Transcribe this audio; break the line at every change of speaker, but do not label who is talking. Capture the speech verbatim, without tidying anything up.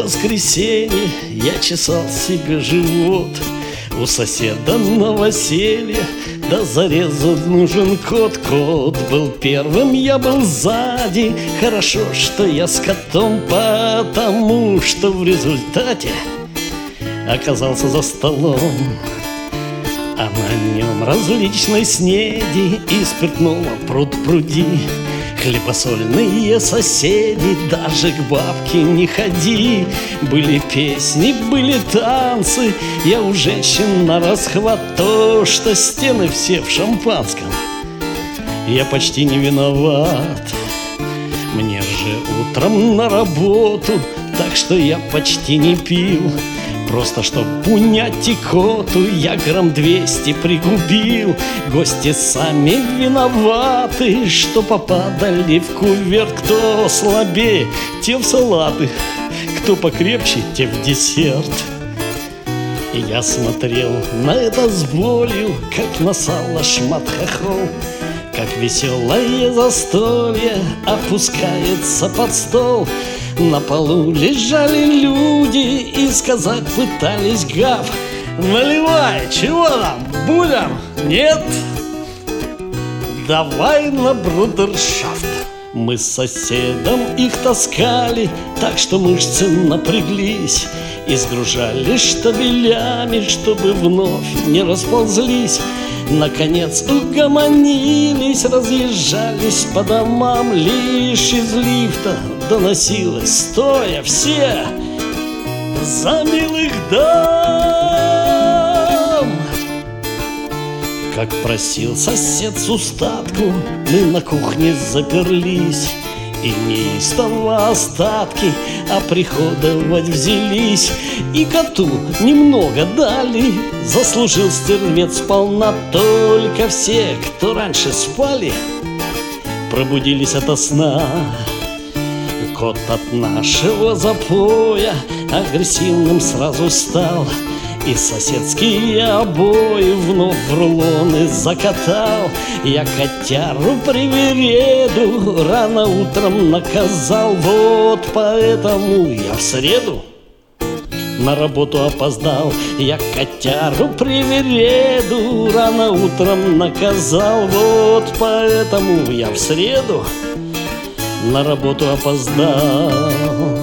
воскресенье я чесал себе живот. У соседа новоселье, да зарезу нужен кот. Кот был первым, я был сзади. Хорошо, что я с котом, потому что в результате оказался за столом, а на нем различной снеди и спиртного пруд-пруди. Хлебосольные соседи, даже к бабке не ходи. Были песни, были танцы, я у женщин на расхват. То, что стены все в шампанском, я почти не виноват. Мне же утром на работу, так что я почти не пил. Просто чтоб унять икоту, я грамм двести пригубил. Гости сами виноваты, что попадали в кувет. Кто слабее, те в салаты, кто покрепче, те в десерт. И я смотрел на это с болью, как на сало шмат хохол. Как веселое застолье опускается под стол. На полу лежали люди и сказать пытались гав. Наливай, чего там, будем? Нет? Давай на брудершафт. Мы с соседом их таскали, так что мышцы напряглись, и сгружали штабелями, чтобы вновь не расползлись. Наконец угомонились, разъезжались по домам. Лишь из лифта доносилось: стоя все за милых дам. Как просил сосед с устатку, мы на кухне заперлись, и неистово остатки оприходовать взялись. И коту немного дали, заслужил стервец сполна. Только все, кто раньше спали, пробудились ото сна. Кот от нашего запоя агрессивным сразу стал, и соседские обои вновь в рулоны закатал. Я котяру привереду рано утром наказал. Вот поэтому я в среду на работу опоздал. Я котяру привереду рано утром наказал. Вот поэтому я в среду на работу опоздал.